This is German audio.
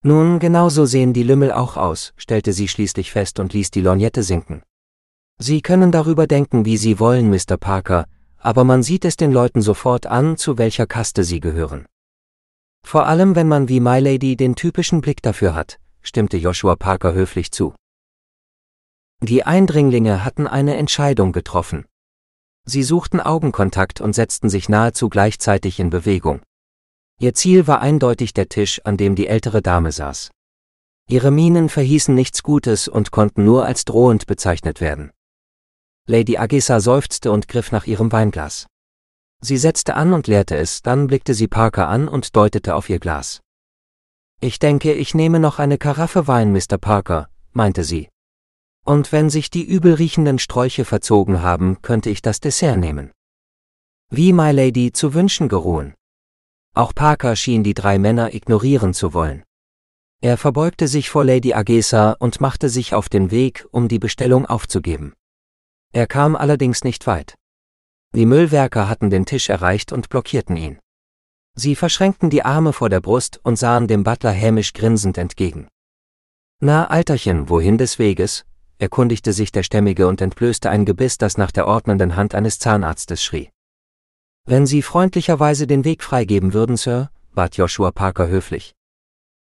Nun, genau so sehen die Lümmel auch aus, stellte sie schließlich fest und ließ die Lorgnette sinken. Sie können darüber denken, wie Sie wollen, Mr. Parker, aber man sieht es den Leuten sofort an, zu welcher Kaste sie gehören. Vor allem, wenn man wie Milady den typischen Blick dafür hat, stimmte Joshua Parker höflich zu. Die Eindringlinge hatten eine Entscheidung getroffen. Sie suchten Augenkontakt und setzten sich nahezu gleichzeitig in Bewegung. Ihr Ziel war eindeutig der Tisch, an dem die ältere Dame saß. Ihre Mienen verhießen nichts Gutes und konnten nur als drohend bezeichnet werden. Lady Agesa seufzte und griff nach ihrem Weinglas. Sie setzte an und leerte es, dann blickte sie Parker an und deutete auf ihr Glas. »Ich denke, ich nehme noch eine Karaffe Wein, Mr. Parker«, meinte sie. »Und wenn sich die übel riechenden Sträuche verzogen haben, könnte ich das Dessert nehmen.« Wie Milady zu wünschen geruhen. Auch Parker schien die drei Männer ignorieren zu wollen. Er verbeugte sich vor Lady Agesa und machte sich auf den Weg, um die Bestellung aufzugeben. Er kam allerdings nicht weit. Die Müllwerker hatten den Tisch erreicht und blockierten ihn. Sie verschränkten die Arme vor der Brust und sahen dem Butler hämisch grinsend entgegen. »Na, Alterchen, wohin des Weges?« erkundigte sich der Stämmige und entblößte ein Gebiss, das nach der ordnenden Hand eines Zahnarztes schrie. »Wenn Sie freundlicherweise den Weg freigeben würden, Sir«, bat Joshua Parker höflich.